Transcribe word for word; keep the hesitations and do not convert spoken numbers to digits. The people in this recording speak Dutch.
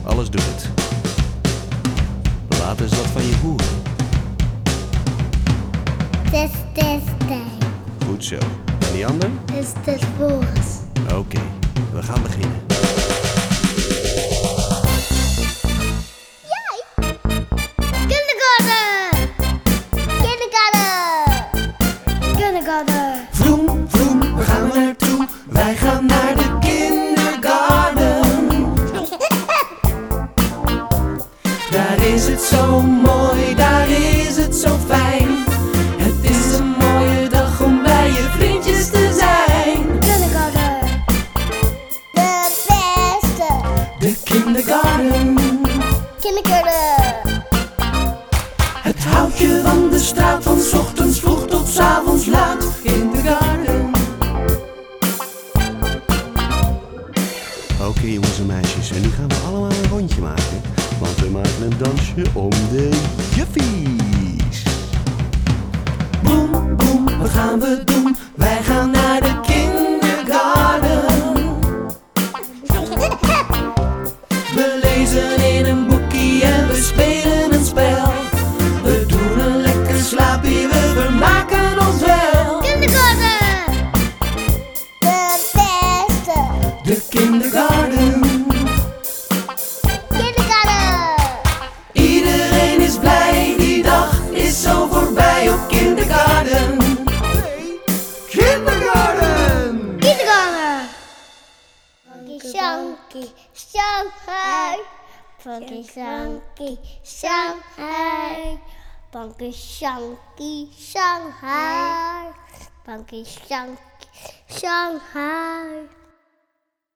alles doet het. Laat eens wat van je horen. Test, test, test. Goed zo. En die ander? Test, test, volgens. Oké, okay, we gaan beginnen. Jij? Kindergarten! Kindergarten! Kindergarten! Vroom, vroom, waar gaan we naartoe? Wij gaan naar de kindergarten. Daar is het zo mooi, daar is het zo fijn. Het is een mooie dag om bij je vriendjes te zijn. Kindergarten! De beste! De kindergarten. Kindergarten! Het houtje van de straat van 's ochtends vroeg tot 's avonds laat. Kindergarten. Oké okay, jongens en meisjes, en nu gaan we allemaal een rondje maken. Want we maken een dansje om de juffies. Boem, boem, wat gaan we doen? Wij gaan naar de kindergarten. We lezen in een boekie en we spelen een spel. We doen een lekker slaapje, we vermaken ons wel. Kindergarten! De beste! De kindergarten. Kindergarten! Iedereen is blij, die dag is zo voorbij op kindergarten. Kindergarten! Kindergarten! Funky Shanky Shanghai. Funky Shanky Shanghai. Funky Shanky Shanghai. Funky Shanky Shanghai.